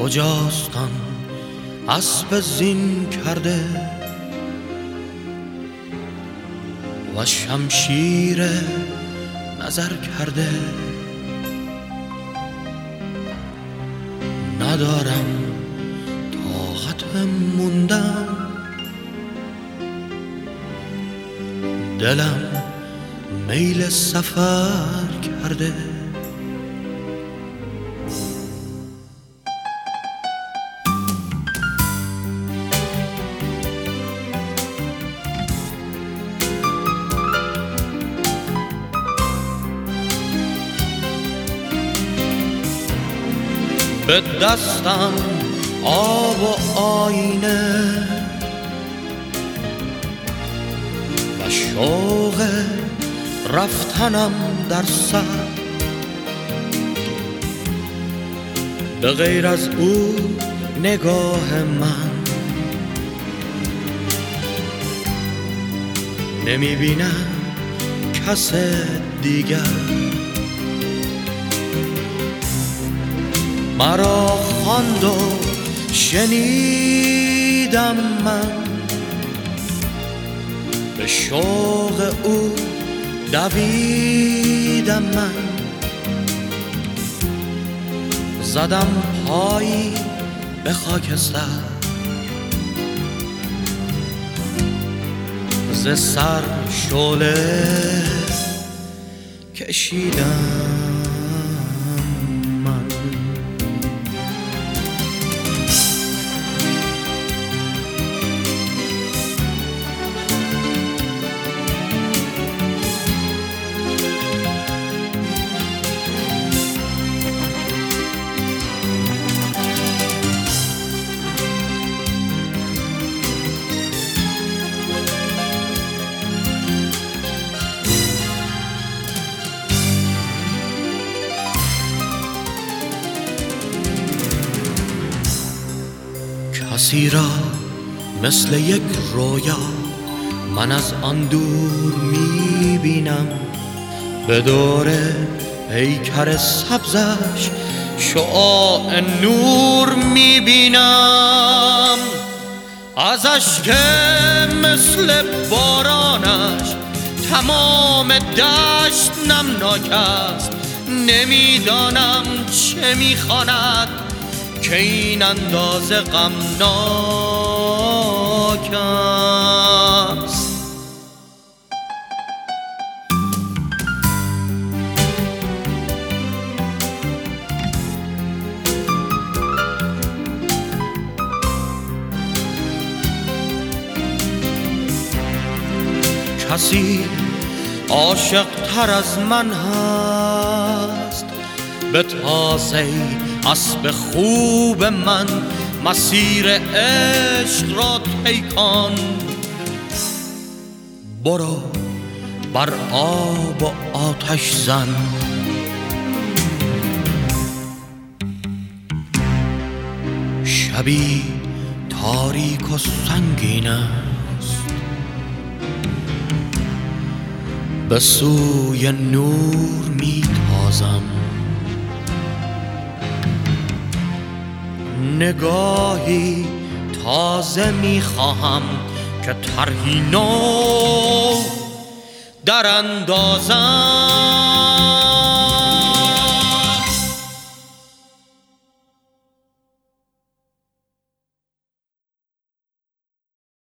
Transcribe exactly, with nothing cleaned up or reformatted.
کجاستان اسب زین کرده و شمشیر نظر کرده. ندارم طاقت موندن، دلم میل سفر کرده. به دستم آب و آینه و شوق رفتنم در سر. به غیر از او نگاه من نمی بینم کس دیگر. مرا خواند و شنیدم من، به شوق او دویدم من. زدم پایی به خاکستر، ز سر شعله کشیدم. کسی را مثل یک رویا من از آن دور می بینم. به دور پیکر سبزش شعاع نور می بینم. ازش که مثل بارانش تمام دشت نمناک است. نمیدانم چه میخواند که این اندازه غمناک است. کسی عاشق تر از من هست، به تازه اسب خوب من مسیر عشق را طی کن. برو بر آب و آتش زن، شبی تاریک و سنگین است، به سوی نور می تازم. نگاهی تازه می خواهم که طرحی نو در اندازم.